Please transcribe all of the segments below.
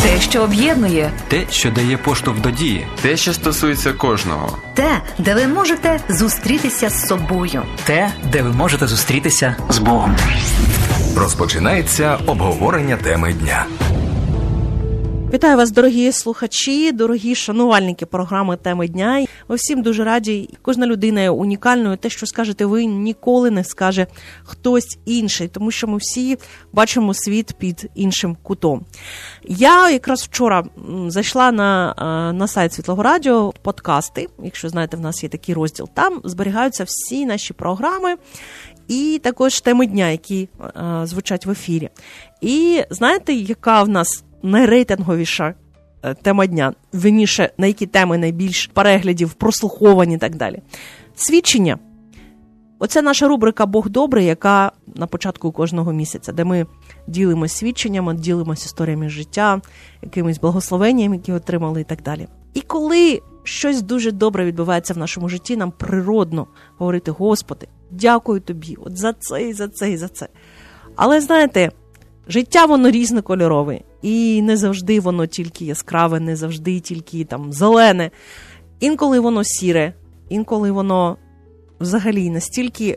Те, що об'єднує. Те, що дає поштовх до дії. Те, що стосується кожного. Те, де ви можете зустрітися з собою. Те, де ви можете зустрітися з Богом. Розпочинається обговорення теми дня. Вітаю вас, дорогі слухачі, дорогі шанувальники програми «Теми дня». Ми всім дуже раді. Кожна людина є унікальною. Те, що скажете ви, ніколи не скаже хтось інший, тому що ми всі бачимо світ під іншим кутом. Я якраз вчора зайшла на сайт Світлого Радіо, подкасти. Якщо знаєте, в нас є такий розділ. Там зберігаються всі наші програми і також теми дня, які звучать в ефірі. І знаєте, яка в нас найрейтинговіша тема дня, вірніше, на які теми найбільш переглядів, прослуховані і так далі. Свідчення. Оце наша рубрика «Бог добрий», яка на початку кожного місяця, де ми ділимося свідченнями, ділимося історіями життя, якимись благословеннями, які отримали і так далі. І коли щось дуже добре відбувається в нашому житті, нам природно говорити: «Господи, дякую Тобі от за це, і за це, і за це». Але знаєте, життя воно різнокольорове, і не завжди воно тільки яскраве, не завжди тільки там зелене. Інколи воно сіре, інколи воно взагалі настільки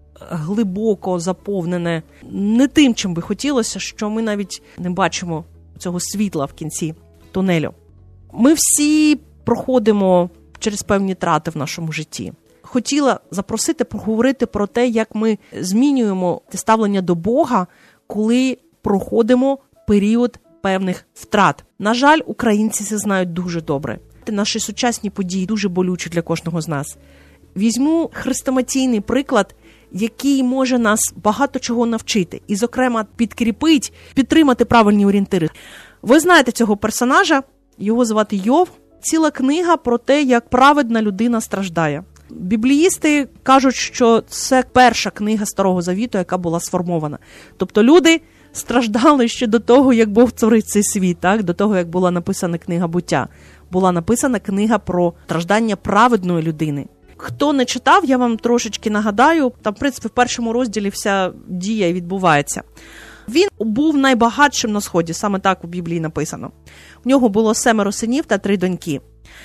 глибоко заповнене не тим, чим би хотілося, що ми навіть не бачимо цього світла в кінці тунелю. Ми всі проходимо через певні трати в нашому житті. Хотіла запросити поговорити про те, як ми змінюємо ставлення до Бога, коли проходимо період певних втрат. На жаль, українці це знають дуже добре. Наші сучасні події дуже болючі для кожного з нас. Візьму хрестоматійний приклад, який може нас багато чого навчити. І, зокрема, підтримати правильні орієнтири. Ви знаєте цього персонажа, його звати Йов. Ціла книга про те, як праведна людина страждає. Бібліїсти кажуть, що це перша книга Старого Завіту, яка була сформована. Тобто люди страждали ще до того, як Бог творив цей світ, так? До того, як була написана книга «Буття». Була написана книга про страждання праведної людини. Хто не читав, я вам трошечки нагадаю, там, в принципі, в першому розділі вся дія відбувається. Він був найбагатшим на Сході, саме так у Біблії написано. В нього було 7 синів та 3 доньки.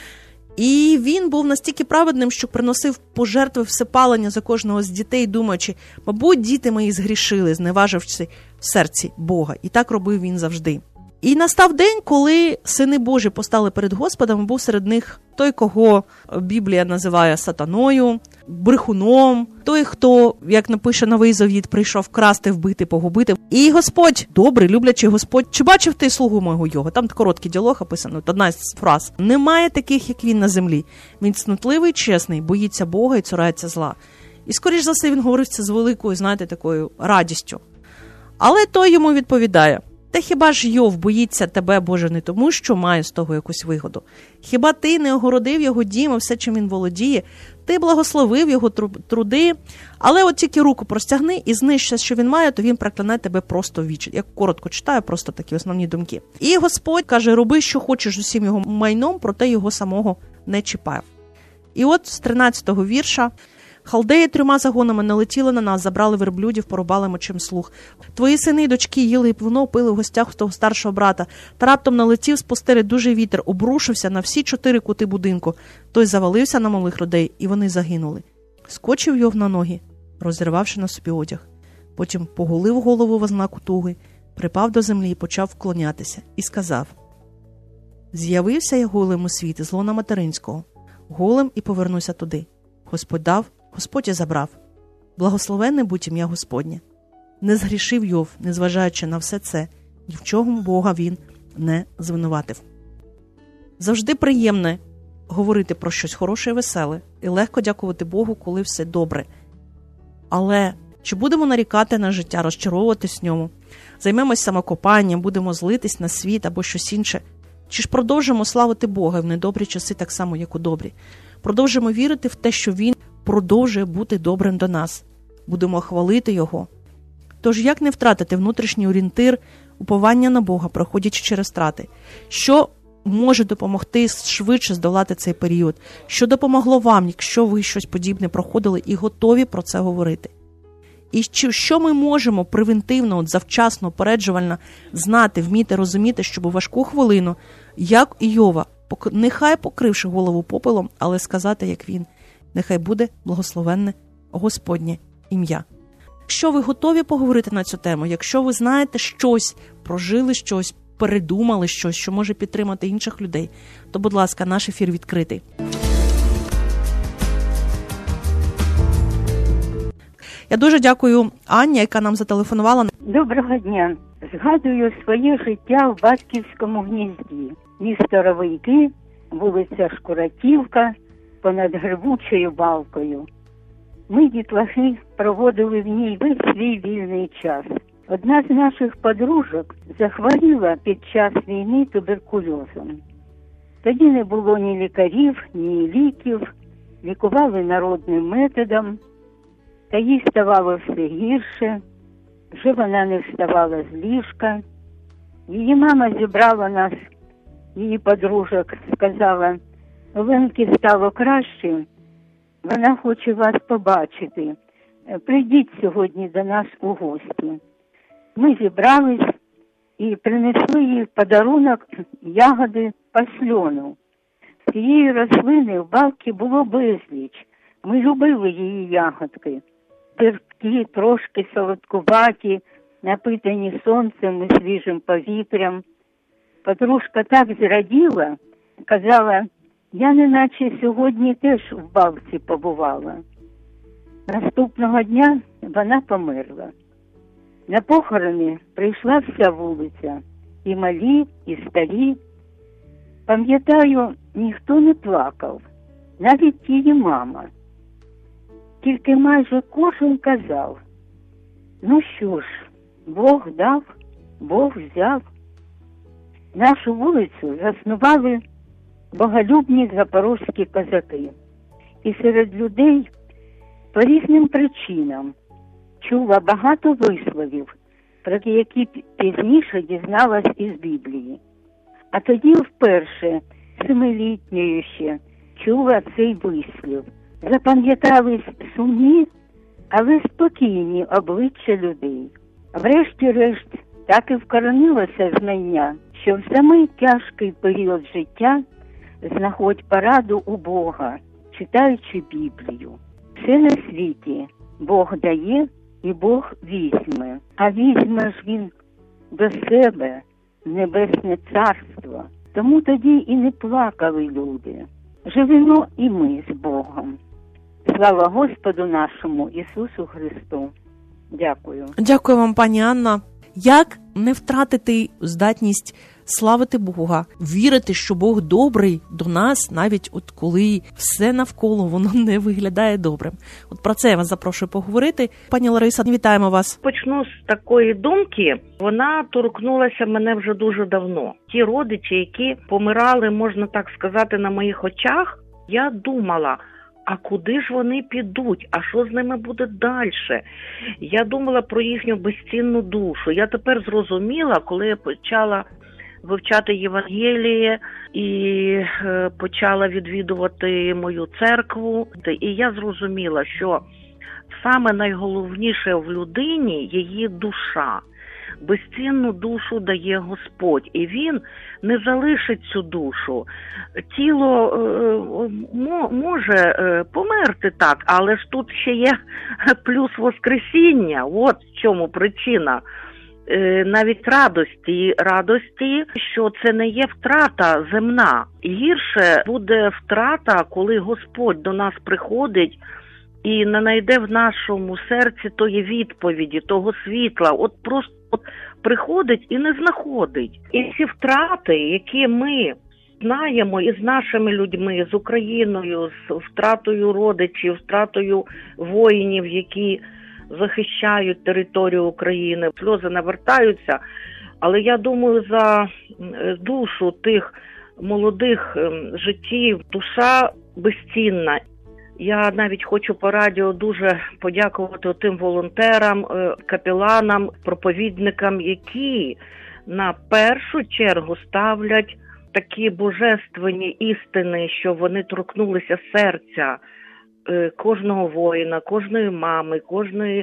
І він був настільки праведним, що приносив пожертви всепалення за кожного з дітей, думаючи: мабуть, діти мої згрішили, зневаживши в серці Бога. І так робив він завжди. І настав день, коли сини Божі постали перед Господом, був серед них той, кого Біблія називає сатаною, брехуном, той, хто, як напише Новий Завіт, прийшов красти, вбити, погубити. І Господь, добрий, люблячий Господь, чи бачив ти слугу мого Йова? Там короткий діалог описано, одна з фраз. Немає таких, як він на землі. Він цнотливий, чесний, боїться Бога і цурається зла. І, скоріш за все, він говорив це з великою, знаєте, такою радістю. Але той йому відповідає: та хіба ж Йов боїться тебе, Боже, не тому, що має з того якусь вигоду? Хіба ти не огородив його дім і все, чим він володіє? Ти благословив його труди, але от тільки руку простягни і знищ все, що він має, то він проклинає тебе просто ввічі. Я коротко читаю, просто такі основні думки. І Господь каже: роби, що хочеш з усім його майном, проте його самого не чіпай. І от з 13-го вірша: халдеї 3 загонами налетіли на нас, забрали верблюдів, порубали мечем слуг. Твої сини й дочки їли вино, пили в гостях того старшого брата. Та раптом налетів з пустелі дуже вітер, обрушився на всі 4 кути будинку. Той завалився на малих людей, і вони загинули. Скочив Йов на ноги, розірвавши на собі одяг. Потім поголив голову в ознаку туги, припав до землі і почав вклонятися. І сказав: з'явився я голим у світі, з лона материнського. Голим і повернуся туди. Господь дав, Господь і забрав. Благословенне будь ім'я Господнє. Не згрішив Йов, незважаючи на все це, ні в чому Бога він не звинуватив. Завжди приємне говорити про щось хороше і веселе, і легко дякувати Богу, коли все добре. Але чи будемо нарікати на життя, розчаровуватись в ньому? Займемось самокопанням, будемо злитись на світ або щось інше? Чи ж продовжимо славити Бога в недобрі часи так само, як у добрі? Продовжимо вірити в те, що Він продовжує бути добрим до нас. Будемо хвалити Його. Тож як не втратити внутрішній орієнтир, уповання на Бога, проходячи через втрати? Що може допомогти швидше здолати цей період? Що допомогло вам, якщо ви щось подібне проходили і готові про це говорити? І що ми можемо превентивно, завчасно, опереджувально знати, вміти розуміти, щоб у важку хвилину, як Іова, нехай покривши голову попелом, але сказати, як він, нехай буде благословенне Господнє ім'я. Якщо ви готові поговорити на цю тему, якщо ви знаєте щось, прожили щось, передумали щось, що може підтримати інших людей, то, будь ласка, наш ефір відкритий. Я дуже дякую Анні, яка нам зателефонувала. Доброго дня. Згадую своє життя в Батьківському гнізді. Місто Ровейки, вулиця Шкуратівка, понад Грибучою балкою. Ми, дітлахи, проводили в ній весь свій вільний час. Одна з наших подружок захворіла під час війни туберкульозом. Тоді не було ні лікарів, ні ліків, лікували народним методом. Та їй ставало все гірше, вже вона не вставала з ліжка. Її мама зібрала нас, її подружок, сказала: Оленки стало краще, вона хоче вас побачити. Прийдіть сьогодні до нас у гості. Ми зібрались і принесли їй в подарунок ягоди пасльону. Цієї рослини в балці було безліч. Ми любили її ягодки. Терпкі, трошки солодкуваті, напитані сонцем і свіжим повітрям. Подружка так зраділа, казала: я неначе сьогодні теж в балці побувала. Наступного дня вона померла. На похорони прийшла вся вулиця, і малі, і старі. Пам'ятаю, ніхто не плакав, навіть її мама. Тільки майже кожен казав: ну що ж, Бог дав, Бог взяв. Нашу вулицю заснували боголюбні запорозькі козаки. І серед людей по різним причинам чула багато висловів, про які пізніше дізналась із Біблії. А тоді вперше, 7-літньою ще, чула цей вислів. Запам'ятались сумні, але спокійні обличчя людей. Врешті-решт так і вкоренилося знання, що в самий тяжкий період життя знаходь пораду у Бога, читаючи Біблію. Все на світі Бог дає і Бог візьме. А візьме ж Він до себе в небесне царство. Тому тоді і не плакали люди. Живемо і ми з Богом. Слава Господу нашому Ісусу Христу. Дякую. Дякую вам, пані Анна. Як не втратити здатність славити Бога, вірити, що Бог добрий до нас, навіть от коли все навколо воно не виглядає добрим. От про це я вас запрошую поговорити. Пані Лариса, вітаємо вас. Почну з такої думки. Вона торкнулася мене вже дуже давно. Ті родичі, які помирали, можна так сказати, на моїх очах, я думала, а куди ж вони підуть? А що з ними буде далі? Я думала про їхню безцінну душу. Я тепер зрозуміла, коли я почала вивчати Євангеліє і почала відвідувати мою церкву. І я зрозуміла, що саме найголовніше в людині – її душа. Безцінну душу дає Господь, і Він не залишить цю душу. Тіло може померти так, але ж тут ще є плюс воскресіння. От в чому причина. Навіть радості, що це не є втрата земна. Гірше буде втрата, коли Господь до нас приходить і не знайде в нашому серці тої відповіді, того світла. От просто приходить і не знаходить. І ці втрати, які ми знаємо із нашими людьми, з Україною, з втратою родичів, втратою воїнів, які захищають територію України, сльози навертаються. Але я думаю, за душу тих молодих життів душа безцінна. Я навіть хочу по радіо дуже подякувати тим волонтерам, капеланам, проповідникам, які на першу чергу ставлять такі божественні істини, що вони торкнулися серця кожного воїна, кожної мами, кожної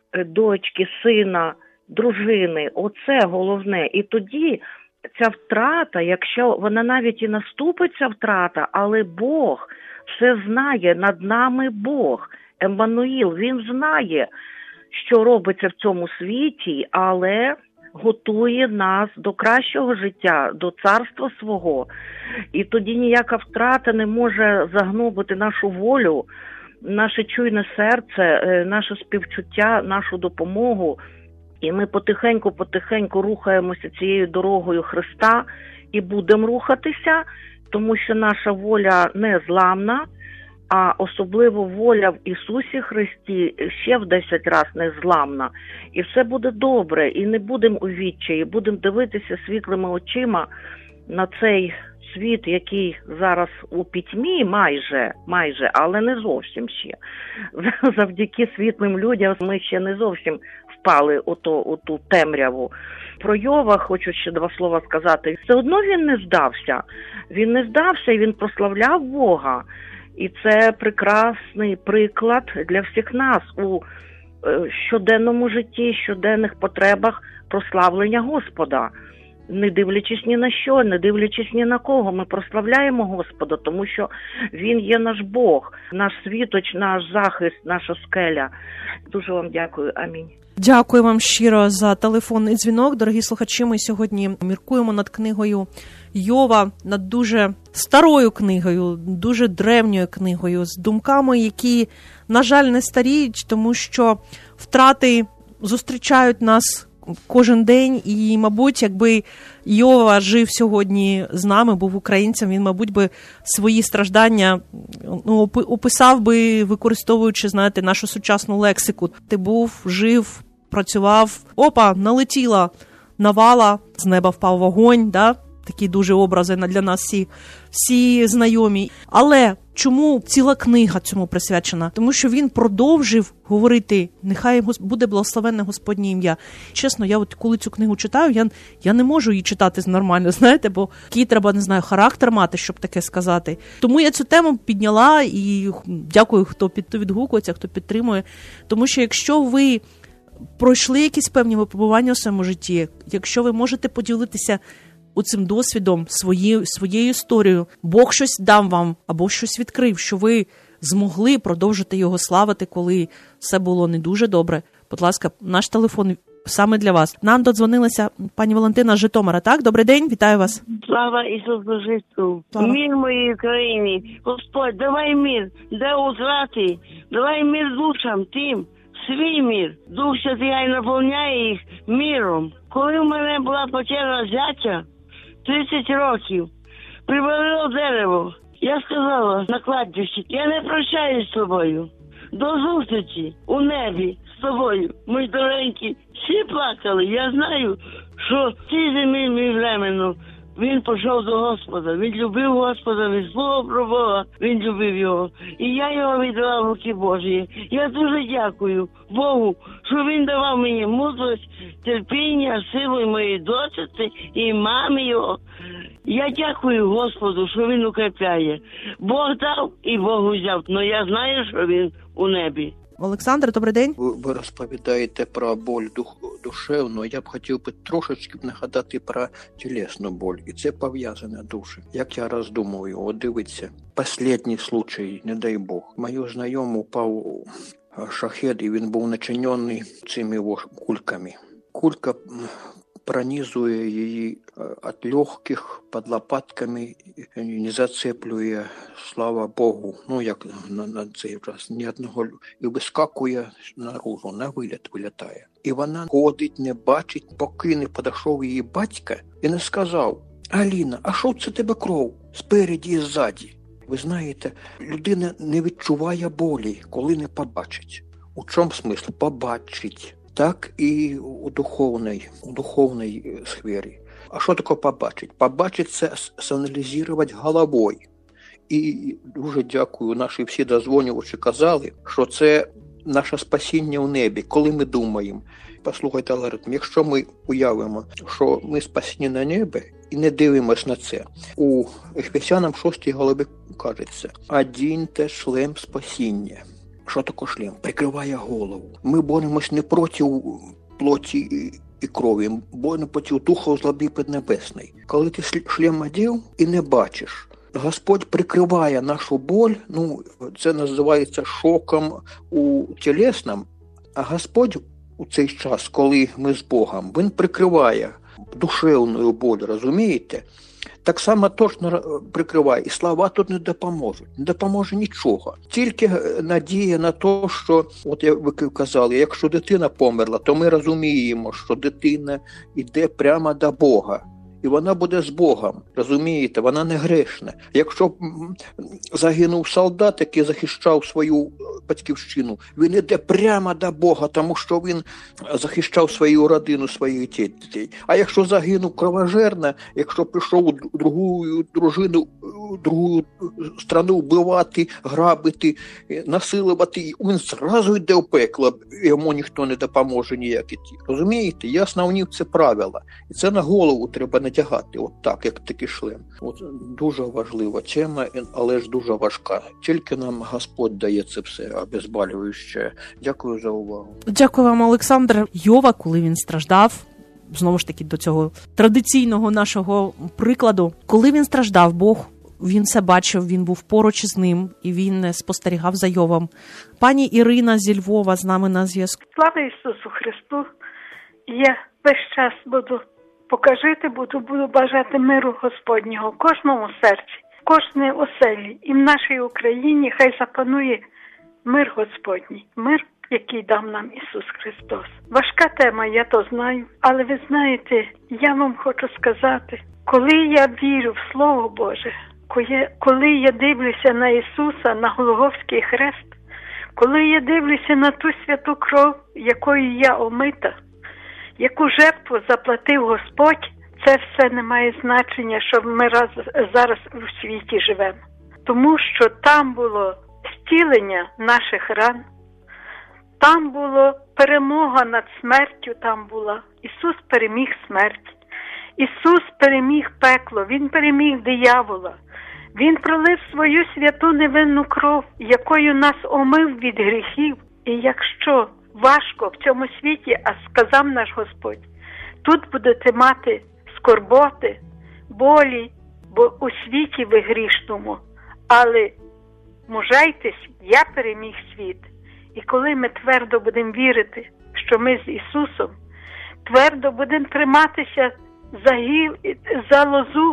дочки, сина, дружини. Оце головне. І тоді ця втрата, якщо вона навіть і наступить, ця втрата, але Бог все знає, над нами Бог, Еммануїл, він знає, що робиться в цьому світі, але готує нас до кращого життя, до царства свого. І тоді ніяка втрата не може загнобити нашу волю, наше чуйне серце, наше співчуття, нашу допомогу. І ми потихеньку рухаємося цією дорогою Христа і будемо рухатися, тому що наша воля не зламна, а особливо воля в Ісусі Христі ще в 10 разів незламна. І все буде добре, і не будемо у відчаї, будемо дивитися світлими очима на цей світ, який зараз у пітьмі майже, але не зовсім ще. Завдяки світлим людям ми ще не зовсім впали у ту темряву. Про Йова хочу ще 2 слова сказати. Все одно він не здався. Він не здався і він прославляв Бога. І це прекрасний приклад для всіх нас у щоденному житті, щоденних потребах прославлення Господа. Не дивлячись ні на що, не дивлячись ні на кого, ми прославляємо Господа, тому що Він є наш Бог, наш світоч, наш захист, наша скеля. Дуже вам дякую. Амінь. Дякую вам щиро за телефонний дзвінок. Дорогі слухачі, ми сьогодні міркуємо над книгою Йова, над дуже старою книгою, дуже древньою книгою, з думками, які, на жаль, не старіють, тому що втрати зустрічають нас кожен день, і, мабуть, якби Йова жив сьогодні з нами, був українцем, він, мабуть, би свої страждання описав би, використовуючи, знаєте, нашу сучасну лексику. Ти був, жив, працював, налетіла навала, з неба впав вогонь, да? Такі дуже образи для нас всі знайомі. Але чому ціла книга цьому присвячена? Тому що він продовжив говорити, нехай буде благословенне Господнє ім'я. Чесно, я коли цю книгу читаю, я не можу її читати нормально, знаєте, бо який треба, не знаю, характер мати, щоб таке сказати. Тому я цю тему підняла і дякую, хто відгукується, хто підтримує. Тому що якщо ви пройшли якісь певні випробування у своєму житті, якщо ви можете поділитися оцим досвідом, своєю історією, Бог щось дав вам або щось відкрив, що ви змогли продовжити його славити, коли все було не дуже добре. Будь ласка, наш телефон саме для вас. Нам додзвонилася пані Валентина з Житомира. Так, добрий день, вітаю вас. Слава Ісусу Христу. Мир моїй країні. Господь, давай мир, де утрати, давай мир душам тим, свій мир. Дух Святий наповняє їх миром. Коли в мене була потеря зятя, 30 років, привалило дерево. Я сказала на кладбищі, я не прощаюсь з тобою. До зустрічі у небі з тобою, мої доренькі. Всі плакали. Я знаю, що в цій землі мій временно. Він пішов до Господа, він любив Господа, він слухав про Бога, він любив його. І я його віддала в руки Божі. Я дуже дякую Богу, що він давав мені мудрість, терпіння, силу і моїй дочці, і мамі його. Я дякую Господу, що він укріпляє. Бог дав і Бог взяв, але я знаю, що він у небі. Олександр, добрий день. Ви розповідаєте про боль душевну. Я б хотів би трошечки нагадати про тілесну боль. І це пов'язане дуже. Як я роздумую, от дивіться, останній случай, не дай Бог. Мою знайому упав шахед, і він був начинений цими кульками. Кулька пронизує її від легких під лопатками, не зацеплює, слава Богу, як на цей час, ні одного, і вискакує наружу, на виліт вилітає. І вона ходить, не бачить, поки не підійшов її батько і не сказав: «Аліна, а що це тебе кров спереді і ззаді?» Ви знаєте, людина не відчуває болі, коли не побачить. У чому смисл? Побачить. Так і у духовній сфері. А що таке побачить? Побачить – це саналізувати головою. І дуже дякую, наші всі дозвонювачі казали, що це наше спасіння в небі, коли ми думаємо. Послухайте алгоритм, якщо ми уявимо, що ми спасені на небі і не дивимось на це, у Ефесянам 6 главі кажеться: «Один те шлем спасіння». Що таке шлем? Прикриває голову. Ми боремось не проти плоті і крові, боремось проти Духа злоби піднебесної. Коли ти шлем одів і не бачиш, Господь прикриває нашу боль, це називається шоком у тілесному, а Господь у цей час, коли ми з Богом, Він прикриває душевну боль, розумієте? Так само точно прикриває. І слова тут не допоможуть. Не допоможе нічого. Тільки надія на те, що, от як ви казали, якщо дитина померла, то ми розуміємо, що дитина йде прямо до Бога. І вона буде з Богом, розумієте, вона не грешна. Якщо загинув солдат, який захищав свою батьківщину, він іде прямо до Бога, тому що він захищав свою родину, своїх дітей. А якщо загинув кровожерно, якщо прийшов у другу дружину, другу страну вбивати, грабити, насилувати, він зразу йде в пекло, йому ніхто не допоможе ніяк іти. Розумієте? Є основні це правила. І це на голову треба натягати, от так, як такий шлем. От дуже важлива тема, але ж дуже важка. Тільки нам Господь дає це все обезболююче. Дякую за увагу. Дякую вам, Олександр. Йова, коли він страждав, знову ж таки до цього традиційного нашого прикладу, коли він страждав, Бог, він все бачив, він був поруч із ним, і він спостерігав за Йовом. Пані Ірина зі Львова з нами на зв'язку. Слава Ісусу Христу! Я весь час буду бажати миру Господнього в кожному серці, в кожній оселі. І в нашій Україні хай запанує мир Господній, мир, який дав нам Ісус Христос. Важка тема, я то знаю, але ви знаєте, я вам хочу сказати, коли я вірю в Слово Боже, коли я дивлюся на Ісуса, на Голгофський хрест, коли я дивлюся на ту святу кров, якою я омита, яку жертву заплатив Господь, це все не має значення, що ми зараз у світі живемо. Тому що там було зцілення наших ран, там була перемога над смертю, там була. Ісус переміг смерть. Ісус переміг пекло, Він переміг диявола. Він пролив свою святу невинну кров, якою нас омив від гріхів. І якщо важко в цьому світі, а сказав наш Господь, тут будете мати скорботи, болі, бо у світі ви грішному. Але мужайтесь, я переміг світ. І коли ми твердо будемо вірити, що ми з Ісусом, твердо будемо триматися за лозу,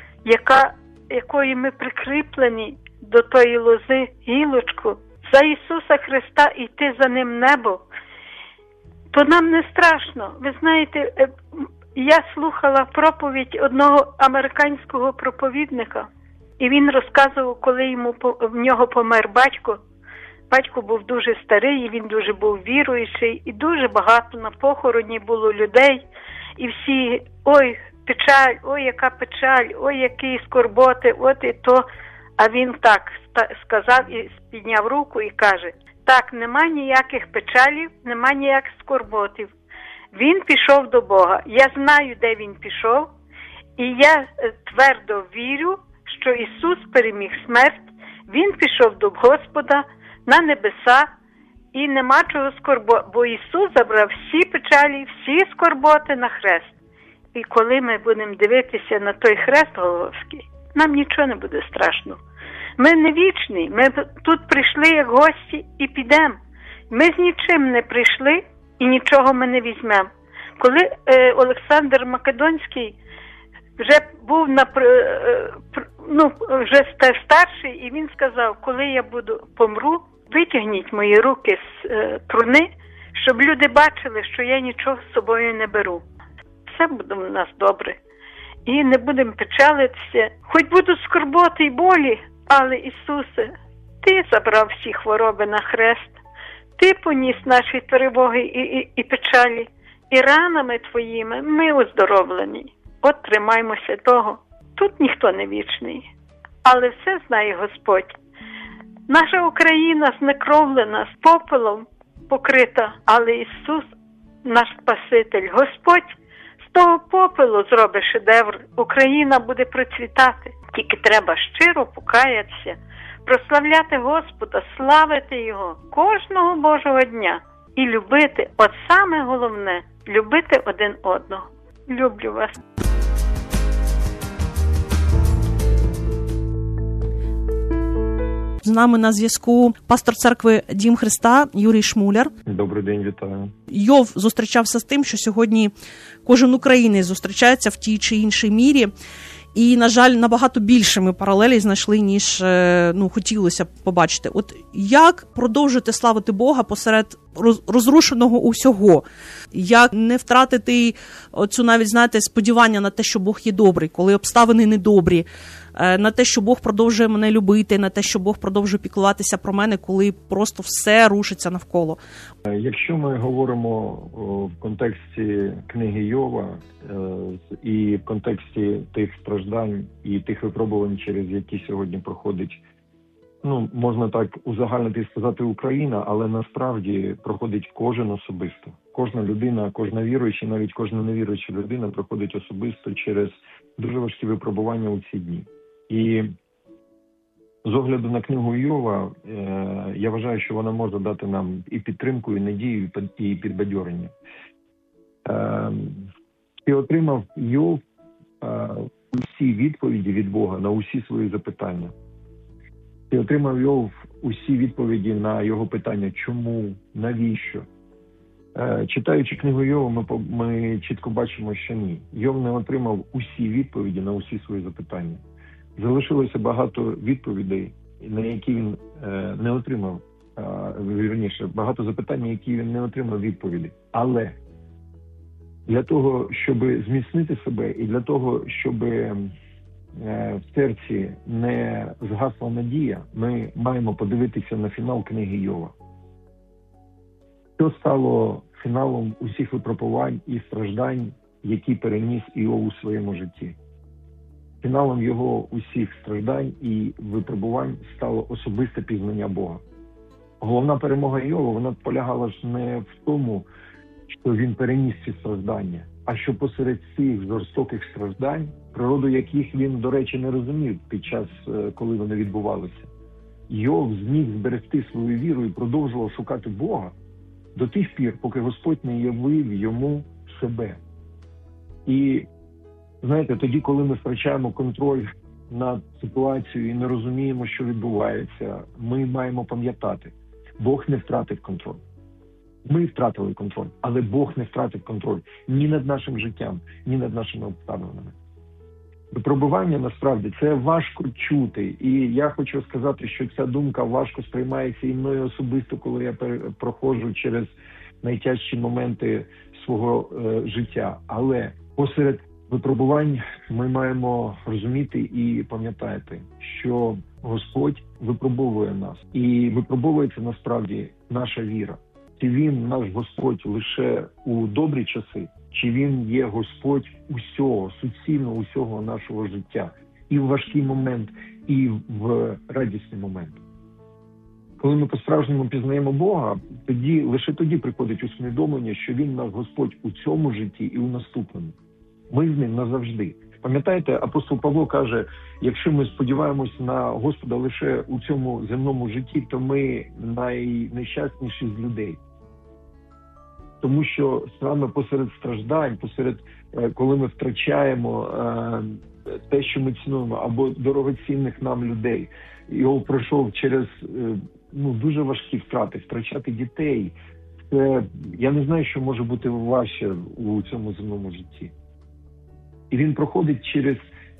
якою ми прикріплені до тої лози, гілочку, за Ісуса Христа і йти за Ним небо, то нам не страшно. Ви знаєте, я слухала проповідь одного американського проповідника, і він розказував, коли в нього помер батько. Батько був дуже старий, він дуже був віруючий, і дуже багато на похороні було людей. І всі, ой, печаль, ой, яка печаль, ой, які скорботи, от і то. А він так сказав і підняв руку і каже, так, нема ніяких печалів, нема ніяких скорботів. Він пішов до Бога. Я знаю, де він пішов, і я твердо вірю, що Ісус переміг смерть, він пішов до Господа, на небеса, і нема чого скорботи, бо Ісус забрав всі печалі, всі скорботи на хрест. І коли ми будемо дивитися на той хрест Голгофський, нам нічого не буде страшно. Ми не вічні, ми тут прийшли як гості і підемо. Ми з нічим не прийшли і нічого ми не візьмемо. Коли Олександр Македонський вже був вже старший, і він сказав, коли я помру, витягніть мої руки з труни, щоб люди бачили, що я нічого з собою не беру. Все буде в нас добре. І не будемо печалитися. Хоч будуть скорботи й болі, але, Ісусе, Ти забрав всі хвороби на хрест. Ти поніс наші тривоги і печалі. І ранами Твоїми ми оздоровлені. От тримаймося того. Тут ніхто не вічний. Але все знає Господь. Наша Україна знекровлена, з попелом покрита, але Ісус наш Спаситель. Господь з того попелу зробить шедевр. Україна буде процвітати. Тільки треба щиро покаятися, прославляти Господа, славити Його кожного Божого дня і любити, от саме головне, любити один одного. Люблю вас. З нами на зв'язку пастор церкви Дім Христа Юрій Шмуляр. Добрий день, вітаю. Йов зустрічався з тим, що сьогодні кожен українець зустрічається в тій чи іншій мірі. І, на жаль, набагато більше ми паралелі знайшли, ніж хотілося б побачити. От як продовжити славити Бога посеред розрушеного усього? Як не втратити оцю навіть, знаєте, сподівання на те, що Бог є добрий, коли обставини недобрі, на те, що Бог продовжує мене любити, на те, що Бог продовжує піклуватися про мене, коли просто все рушиться навколо? Якщо ми говоримо в контексті книги Йова і в контексті тих страждань і тих випробувань, через які сьогодні проходить, можна так узагальнити і сказати Україна, але насправді проходить кожен особисто. Кожна людина, кожна віруюча, навіть кожна невіруюча людина проходить особисто через дуже важкі випробування у ці дні. І з огляду на книгу Йова, я вважаю, що вона може дати нам і підтримку, і надію, і підбадьорення. І отримав Йов усі відповіді від Бога на усі свої запитання. І отримав Йов усі відповіді на його питання «Чому?», «Навіщо?». Читаючи книгу Йова, ми чітко бачимо, що ні. Йов не отримав усі відповіді на усі свої запитання. Залишилося багато відповідей, на які він не отримав, вірніше, багато запитань, на які він не отримав відповіді. Але для того, щоб зміцнити себе і для того, щоб в серці не згасла надія, ми маємо подивитися на фінал книги Йова. Що стало фіналом усіх випробувань і страждань, які переніс Йов у своєму житті? Фіналом його усіх страждань і випробувань стало особисте пізнання Бога. Головна перемога Йова, вона полягала ж не в тому, що він переніс ці страждання, а що посеред цих жорстоких страждань, природу яких він, до речі, не розумів під час, коли вони відбувалися, Йов зміг зберегти свою віру і продовжував шукати Бога до тих пір, поки Господь не явив йому себе. І, знаєте, тоді, коли ми втрачаємо контроль над ситуацією і не розуміємо, що відбувається, ми маємо пам'ятати, Бог не втратив контроль. Ми втратили контроль, але Бог не втратив контроль ні над нашим життям, ні над нашими обставинами. Випробування, насправді, це важко чути. І я хочу сказати, що ця думка важко сприймається і мною особисто, коли я проходжу через найтяжчі моменти свого життя. Але посеред випробувань ми маємо розуміти і пам'ятати, що Господь випробовує нас. І випробовується насправді наша віра. Чи Він, наш Господь, лише у добрі часи, чи Він є Господь усього, суцільно усього нашого життя. І в важкий момент, і в радісний момент. Коли ми по-справжньому пізнаємо Бога, лише тоді приходить усвідомлення, що Він наш Господь у цьому житті і у наступному. Ми з Ним назавжди. Пам'ятаєте, апостол Павло каже, якщо ми сподіваємось на Господа лише у цьому земному житті, то ми найнещасніші з людей. Тому що саме посеред страждань, коли ми втрачаємо те, що ми цінуємо, або дорогоцінних нам людей, його пройшов через дуже важкі втрати, втрачати дітей. Я не знаю, що може бути важче у цьому земному житті. І він проходить через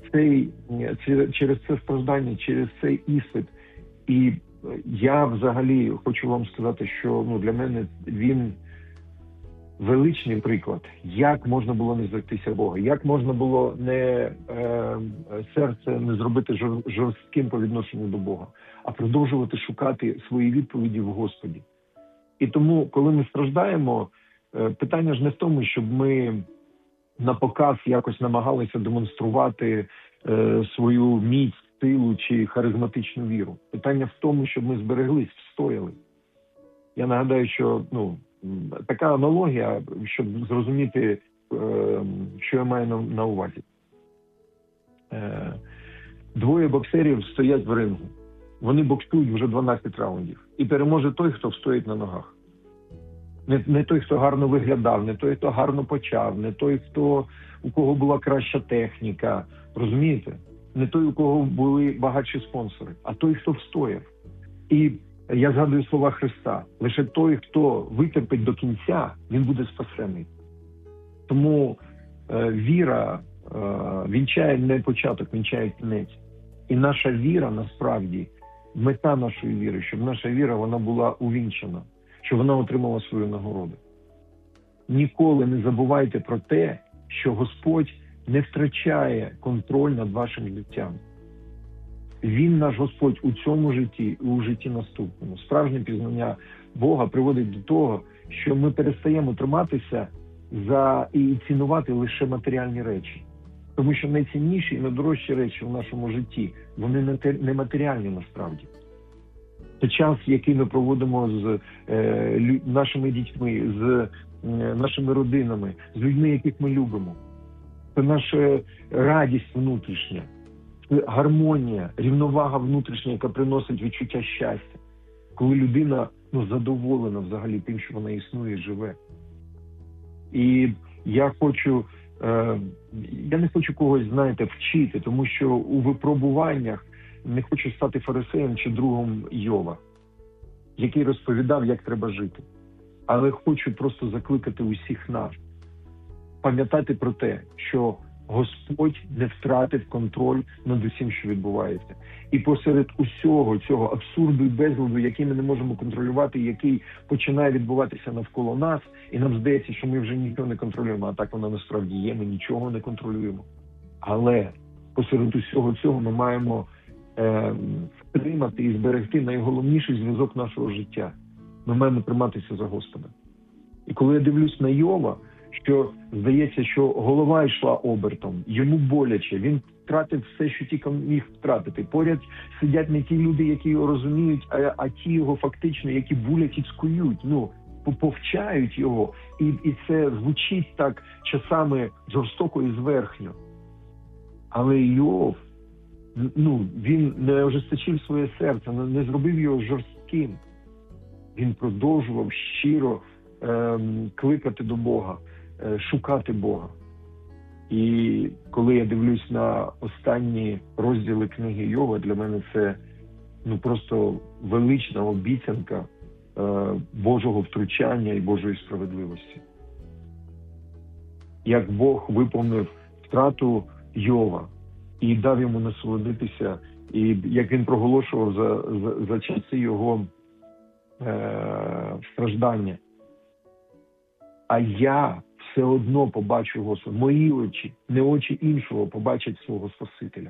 це страждання, через цей іспит. І я взагалі хочу вам сказати, що для мене він величний приклад, як можна було не зректися Бога, як можна було серце не зробити жорстким по відношенню до Бога, а продовжувати шукати свої відповіді в Господі. І тому, коли ми страждаємо, питання ж не в тому, щоб ми на показ якось намагалися демонструвати свою міць, силу чи харизматичну віру. Питання в тому, щоб ми збереглись, встояли. Я нагадаю, що така аналогія, щоб зрозуміти, що я маю на увазі. Двоє боксерів стоять в рингу. вони боксують вже 12 раундів. І переможе той, хто встоїть на ногах. Не той, хто гарно виглядав, не той, хто гарно почав, не той, у кого була краща техніка, розумієте? Не той, у кого були багатші спонсори, а той, хто встояв. І я згадую слова Христа. Лише той, хто витерпить до кінця, він буде спасений. Тому віра вінчає не початок, вінчає кінець. І наша віра, насправді, мета нашої віри, щоб наша віра вона була увінчена, щоб вона отримала свою нагороду. Ніколи не забувайте про те, що Господь не втрачає контроль над вашим життям. Він, наш Господь, у цьому житті і у житті наступному. Справжнє пізнання Бога приводить до того, що ми перестаємо триматися і цінувати лише матеріальні речі. Тому що найцінніші і найдорожчі речі в нашому житті, вони не матеріальні насправді. Це час, який ми проводимо з нашими дітьми, з нашими родинами, з людьми, яких ми любимо. Це наша радість внутрішня, це гармонія, рівновага внутрішня, яка приносить відчуття щастя. Коли людина задоволена взагалі тим, що вона існує, живе. І я не хочу когось, вчити, тому що у випробуваннях не хочу стати фарисеєм чи другом Йова, який розповідав, як треба жити. Але хочу просто закликати усіх нас пам'ятати про те, що Господь не втратив контроль над усім, що відбувається. І посеред усього цього абсурду і безладу, який ми не можемо контролювати, який починає відбуватися навколо нас, і нам здається, що ми вже нічого не контролюємо, а так воно насправді є, ми нічого не контролюємо. Але посеред усього цього ми маємо втримати і зберегти найголовніший зв'язок нашого життя. Ми маємо триматися за Господа. І коли я дивлюсь на Йова, що здається, що голова йшла обертом, йому боляче, він втратив все, що тільки міг втратити. Поряд сидять не ті люди, які його розуміють, а ті його фактично, які булять і цькують, повчають його. І це звучить так часами жорстоко і зверхньо. Але Йов, він не ожесточив своє серце, не зробив його жорстким. Він продовжував щиро кликати до Бога, шукати Бога. І коли я дивлюсь на останні розділи книги Йова, для мене це просто велична обіцянка Божого втручання і Божої справедливості. Як Бог виповнив втрату Йова і дав йому насолодитися, і як він проголошував за часи його страждання. А я все одно побачу Господа. Мої очі, не очі іншого, побачать свого Спасителя.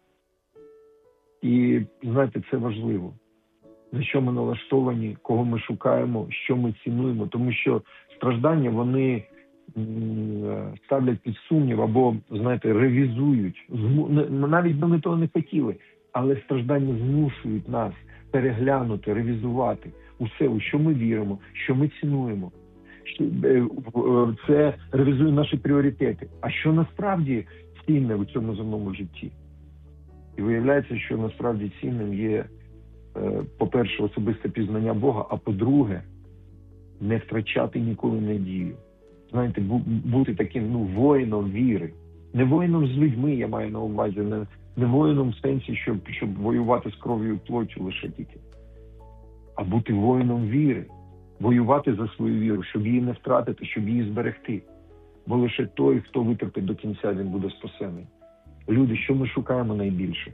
І, знаєте, це важливо. На що ми налаштовані, кого ми шукаємо, що ми цінуємо. Тому що страждання, вони ставлять під сумнів або, ревізують. Навіть би ми того не хотіли. Але страждання змушують нас переглянути, ревізувати усе, у що ми віримо, що ми цінуємо. Це ревізує наші пріоритети. А що насправді цінне у цьому земному житті? І виявляється, що насправді цінним є, по-перше, особисте пізнання Бога, а по-друге, не втрачати ніколи надію. Знаєте, бути таким, воїном віри. Не воїном з людьми, я маю на увазі, не воїном в сенсі, щоб воювати з кров'ю і плоттю лише тільки. А бути воїном віри. Воювати за свою віру, щоб її не втратити, щоб її зберегти. Бо лише той, хто витерпить до кінця, він буде спасений. Люди, що ми шукаємо найбільше?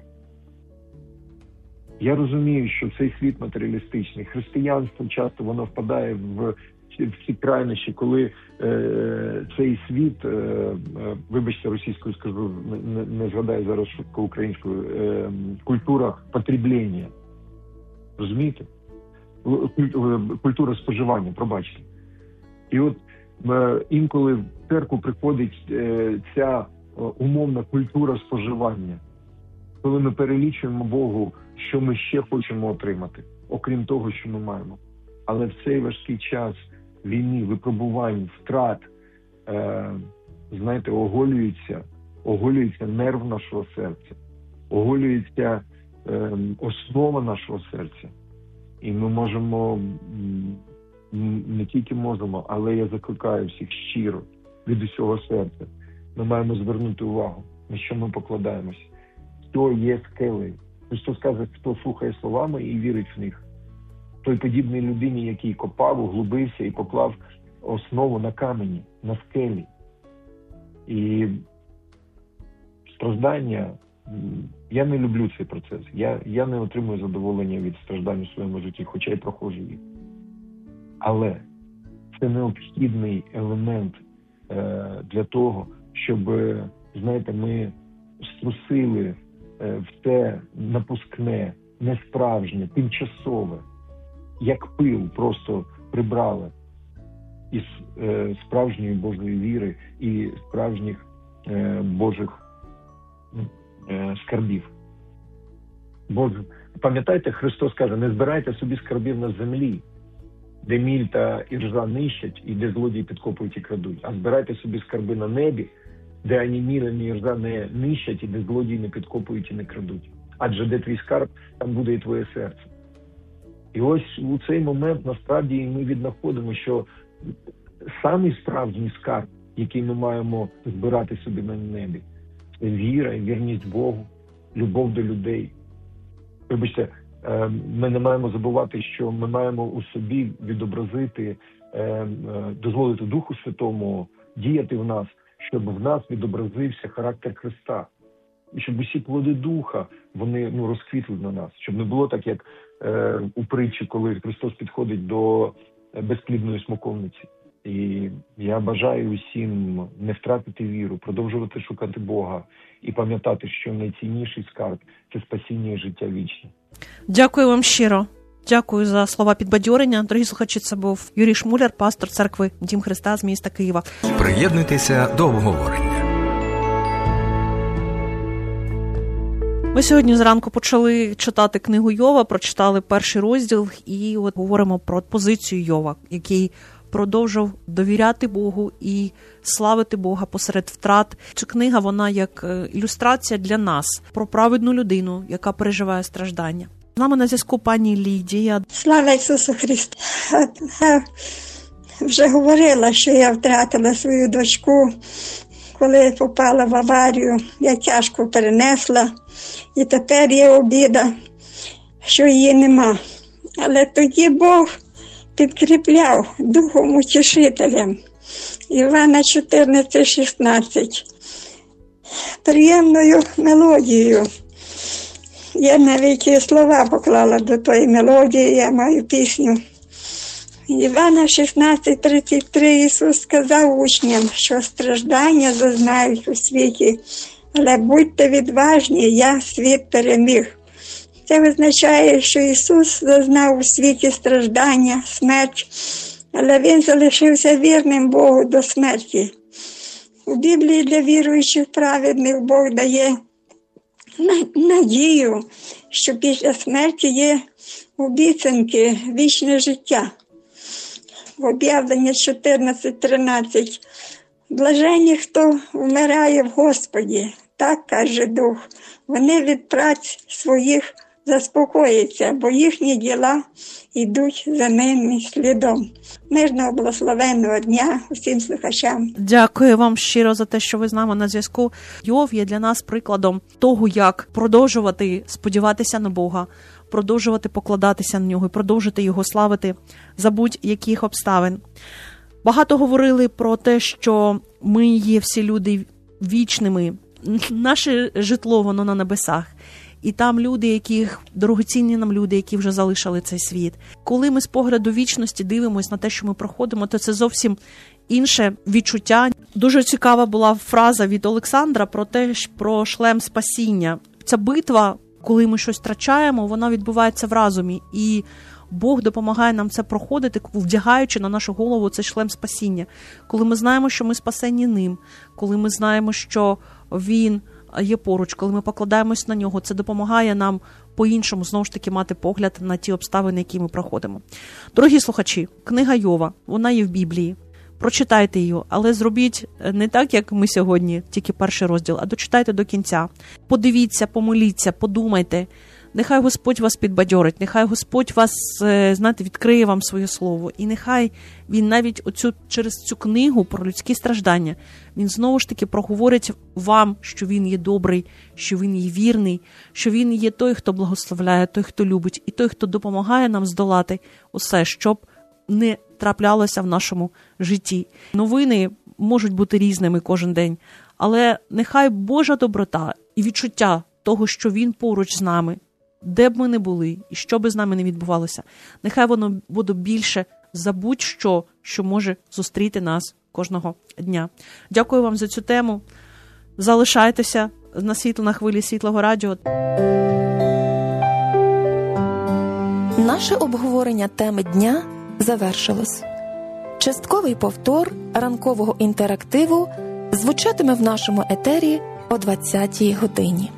Я розумію, що цей світ матеріалістичний. Християнство часто воно впадає в ці крайнощі, коли цей світ, вибачте, російською скажу, не згадаю зараз швидко українською, культура потреблення. Розумієте? Культура споживання, пробачте. І от інколи в церкву приходить ця умовна культура споживання, коли ми перелічуємо Богу, що ми ще хочемо отримати, окрім того, що ми маємо. Але в цей важкий час війни, випробувань, втрат, оголюється нерв нашого серця, оголюється основа нашого серця. І ми можемо, не тільки можемо, але я закликаю всіх щиро, від усього серця. Ми маємо звернути увагу, на що ми покладаємося. Хто є скелею? Христос каже, хто слухає словами і вірить в них. Той подібний людині, який копав, углубився і поклав основу на камені, на скелі. І страждання, я не люблю цей процес. Я не отримую задоволення від страждань у своєму житті, хоча й проходжу їх. Але це необхідний елемент для того, щоб, знаєте, ми струсили все напускне, несправжнє, тимчасове, як пил просто прибрали із справжньої Божої віри і справжніх Божих скарбів. Бо, пам'ятаєте, Христос каже, не збирайте собі скарбів на землі, де міль та іржа нищать і де злодії підкопують і крадуть, а збирайте собі скарби на небі, де ані міль, ані іржа не нищать і де злодії не підкопують і не крадуть. Адже де твій скарб, там буде і твоє серце. І ось у цей момент насправді ми віднаходимо, що самий справжній скарб, який ми маємо збирати собі на небі, це віра і вірність Богу, любов до людей. Вибачте, ми не маємо забувати, що ми маємо у собі відобразити, дозволити Духу Святому діяти в нас, щоб в нас відобразився характер Христа. І щоб усі плоди Духа, вони розквітли на нас. Щоб не було так, як у притчі, коли Христос підходить до безплідної смоковниці. І я бажаю усім не втратити віру, продовжувати шукати Бога і пам'ятати, що найцінніший скарб – це спасіння і життя вічне. Дякую вам щиро. Дякую за слова підбадьорення. Дорогі слухачі, це був Юрій Шмуляр, пастор церкви Дім Христа з міста Києва. Приєднуйтеся до обговорення. Ми сьогодні зранку почали читати книгу Йова, прочитали перший розділ і от говоримо про позицію Йова, який продовжив довіряти Богу і славити Бога посеред втрат. Ця книга, вона як ілюстрація для нас про праведну людину, яка переживає страждання. З нами на зв'язку пані Лідія. Слава Ісусу Христу! Я вже говорила, що я втратила свою дочку, коли попала в аварію. Я тяжко перенесла, і тепер є обіда, що її нема. Але тоді Бог підкріпляв Духом Утішителем. Івана 14:16. Приємною мелодією. Я навіть і слова поклала до тої мелодії, я маю пісню. Івана 16:33 Ісус сказав учням, що страждання зазнають у світі, але будьте відважні, я світ переміг. Це визначає, що Ісус зазнав у світі страждання, смерть, але Він залишився вірним Богу до смерті. У Біблії для віруючих праведних Бог дає надію, що після смерті є обіцянки, вічне життя. В Об'явленні 14:13 блаженні, хто вмирає в Господі, так каже Дух, вони від праць своїх заспокоїться, бо їхні діла йдуть за ними слідом. Мирного, благословенного дня усім слухачам. Дякую вам щиро за те, що ви з нами на зв'язку. Йов є для нас прикладом того, як продовжувати сподіватися на Бога, продовжувати покладатися на Нього і продовжити Його славити за будь-яких обставин. Багато говорили про те, що ми є всі люди вічними. Наше житло, воно на небесах. І там люди, яких дорогоцінні нам люди, які вже залишили цей світ. Коли ми з погляду вічності дивимося на те, що ми проходимо, то це зовсім інше відчуття. Дуже цікава була фраза від Олександра про те, про шлем спасіння. Ця битва, коли ми щось втрачаємо, вона відбувається в разумі. І Бог допомагає нам це проходити, вдягаючи на нашу голову цей шлем спасіння. Коли ми знаємо, що ми спасені ним, коли ми знаємо, що Він є поруч, коли ми покладаємось на Нього, це допомагає нам по-іншому, знову ж таки, мати погляд на ті обставини, які ми проходимо. Дорогі слухачі, книга Йова, вона є в Біблії. Прочитайте її, але зробіть не так, як ми сьогодні, тільки перший розділ, а дочитайте до кінця. Подивіться, помоліться, подумайте, Нехай Господь вас підбадьорить, нехай Господь вас, знаєте, відкриє вам своє слово. І нехай Він навіть через цю книгу про людські страждання, Він знову ж таки проговорить вам, що Він є добрий, що Він є вірний, що Він є той, хто благословляє, той, хто любить, і той, хто допомагає нам здолати усе, щоб не траплялося в нашому житті. Новини можуть бути різними кожен день, але нехай Божа доброта і відчуття того, що Він поруч з нами, де б ми не були і що би з нами не відбувалося, нехай воно буде більше за будь-що, що може зустріти нас кожного дня. Дякую вам за цю тему. Залишайтеся на хвилі Світлого Радіо. Наше обговорення теми дня завершилось. Частковий повтор ранкового інтерактиву звучатиме в нашому етері о 20-й годині.